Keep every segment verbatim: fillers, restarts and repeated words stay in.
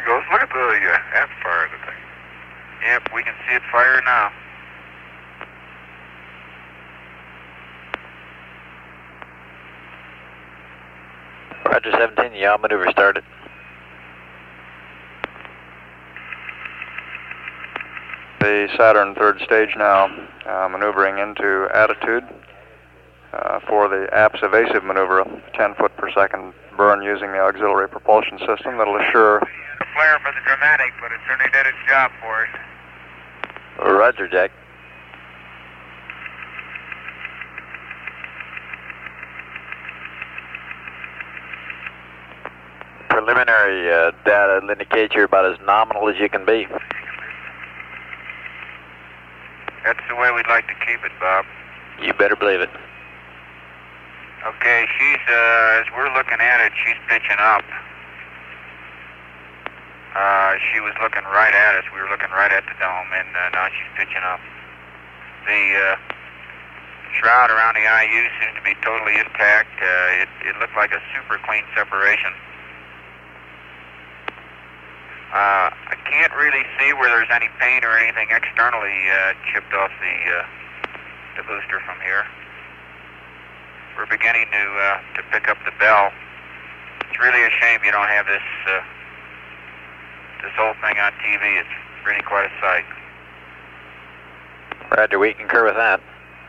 it goes. Look at the uh, aft fire of the thing. Yep, we can see it fire now. Roger seventeen, yaw maneuver started. The Saturn third stage now, uh, maneuvering into attitude uh, for the A P S evasive maneuver, a ten foot per second burn using the auxiliary propulsion system that'll assure. A flare for the dramatic, but it certainly did its job for us. Roger, Jack. Preliminary uh, data indicate you're about as nominal as you can be. That's the way we'd like to keep it, Bob. You better believe it. Okay, she's, uh, as we're looking at it, she's pitching up. Uh, she was looking right at us. We were looking right at the dome, and uh, now she's pitching up. The uh, shroud around the I U seems to be totally intact. Uh, it, it looked like a super clean separation. Uh, I can't really see where there's any paint or anything externally uh, chipped off the uh, the booster from here. We're beginning to uh, to pick up the bell. It's really a shame you don't have this uh, this whole thing on T V. It's really quite a sight. Roger, we concur with that.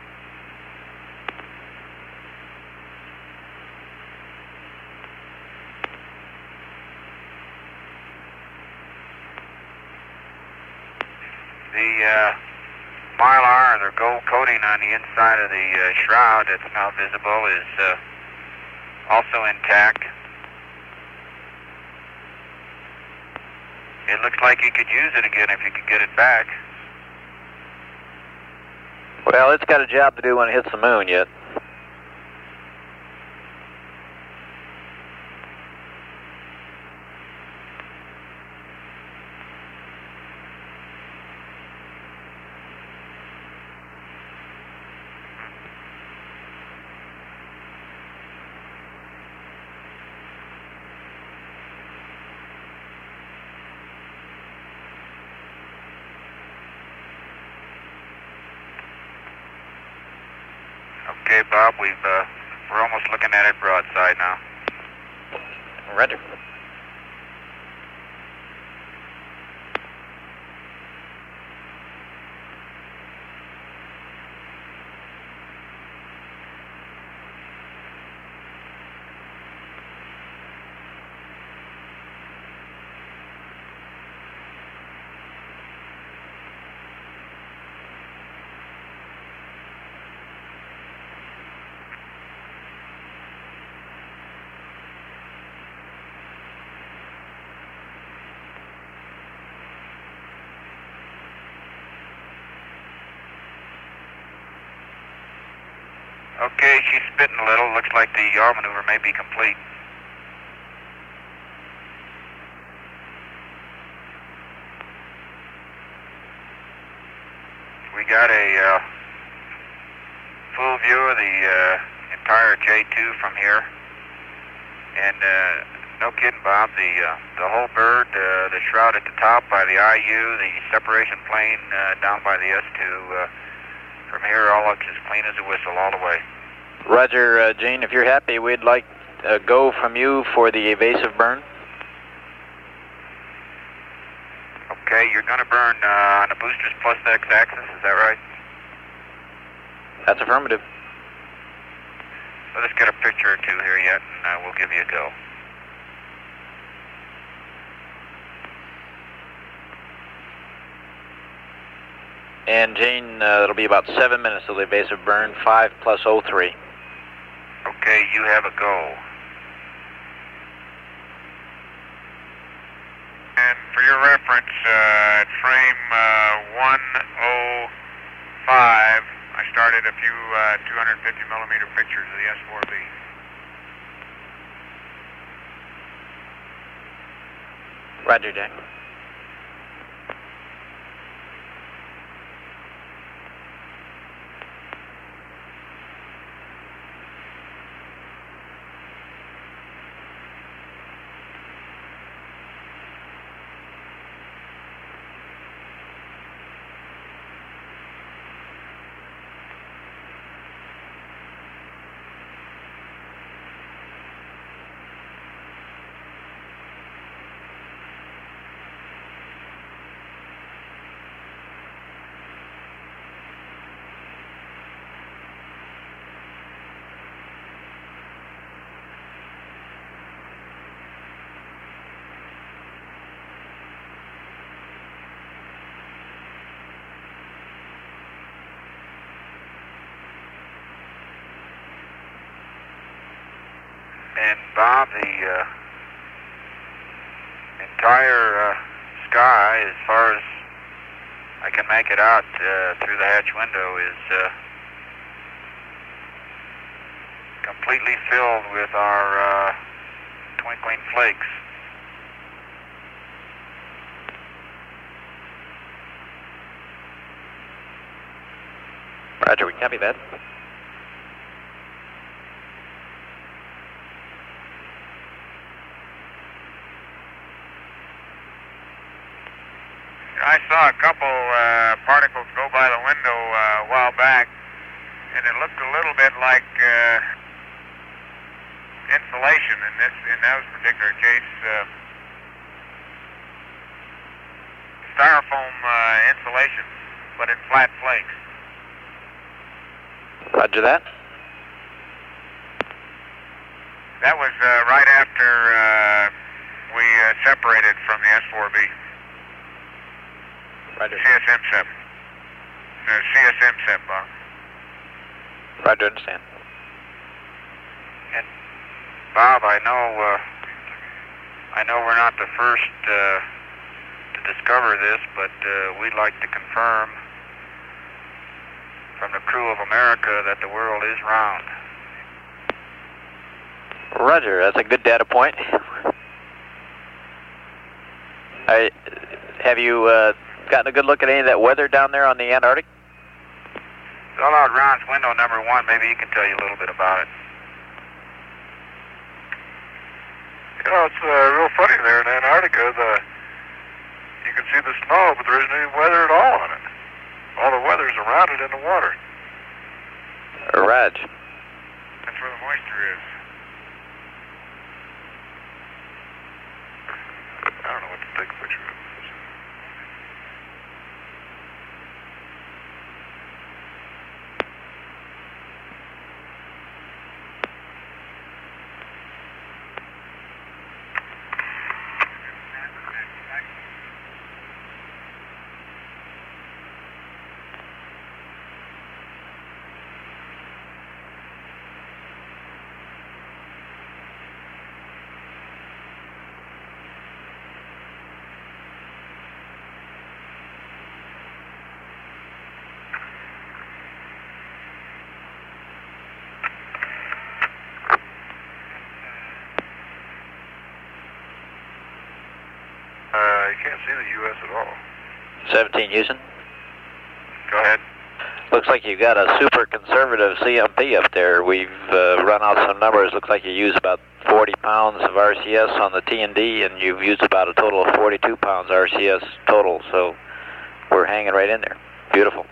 The uh, mylar, or gold coating on the inside of the uh, shroud that's now visible is uh, also intact. It looks like you could use it again if you could get it back. Well, it's got a job to do when it hits the moon yet. Okay, Bob, we've, uh, we're almost looking at it broadside now. Roger. Okay, she's spitting a little. Looks like the yaw maneuver may be complete. We got a uh, full view of the uh, entire J two from here. And uh, no kidding, Bob, the uh, the whole bird, uh, the shroud at the top by the I U, the separation plane uh, down by the S two, uh, from here all looks as clean as a whistle all the way. Roger, uh, Gene, if you're happy, we'd like a go from you for the evasive burn. Okay, you're going to burn uh, on the booster's plus x-axis, is that right? That's affirmative. Let us get a picture or two here yet, and uh, we'll give you a go. And Gene, uh, it'll be about seven minutes till the evasive burn, five plus oh three. Okay, you have a go. And for your reference, uh, at frame uh, one oh five, I started a few uh, two hundred fifty millimeter pictures of the S four B. Roger, Jack. And Bob, the uh, entire uh, sky, as far as I can make it out uh, through the hatch window, is uh, completely filled with our uh, twinkling flakes. Roger, we copy that. I saw a couple uh, particles go by the window uh, a while back, and it looked a little bit like uh, insulation in this in that particular case. Uh, styrofoam uh, insulation, but in flat flakes. Roger that. That was uh, right after uh, we uh, separated from the S four B. Roger. C S M S E P. Uh, C S M S E P, Bob. Roger, understand. And Bob, I know uh, I know we're not the first uh, to discover this, but uh, we'd like to confirm from the crew of America that the world is round. Roger, that's a good data point. I, have you uh, gotten a good look at any of that weather down there on the Antarctic? All out Ron's window number one, maybe he can tell you a little bit about it. You know, it's uh, real funny there in Antarctica. The, you can see the snow, but there isn't any weather at all on it. All the weather's around it in the water. Raj. That's where the moisture is. I don't know what to take a picture of. Can't see the U S at all. seventeen Houston. Go ahead. Looks like you got a super conservative C M P up there. We've uh, run out some numbers. Looks like you use about forty pounds of R C S on the T and D, and you've used about a total of forty-two pounds R C S total. So we're hanging right in there. Beautiful.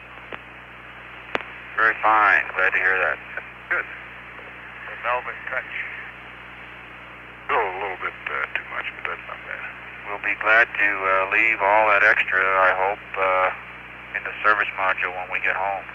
Very fine. Glad to hear that. Good. The velvet touch. Still a little bit uh, too much, but that's not bad. We'll be glad to uh, leave all that extra, I hope, uh, in the service module when we get home.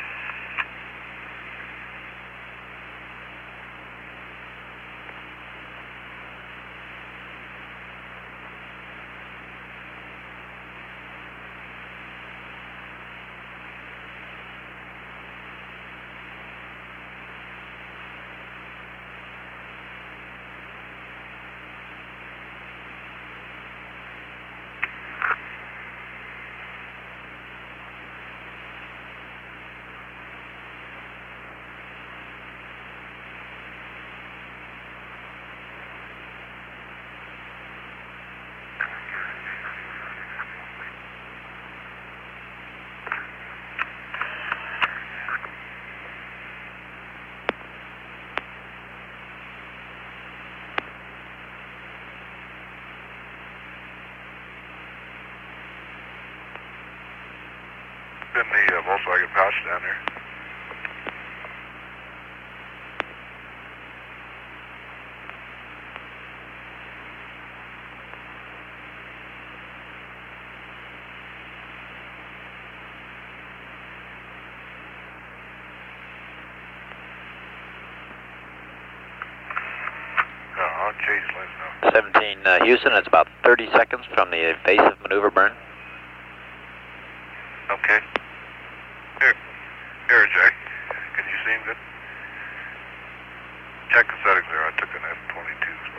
In the uh, Volkswagen pouch down there. No, I'll chase, let us know. seventeen uh, Houston, it's about thirty seconds from the evasive maneuver burn. Okay. Here, here, Jay. Can you see him good? check the settings there. I took an F twenty-two. So.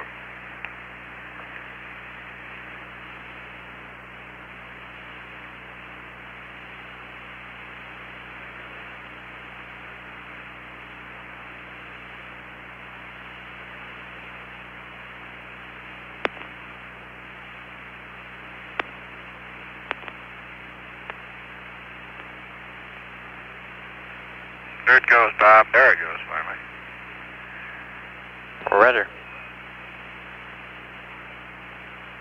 There it goes, Bob. There it goes, finally. Roger.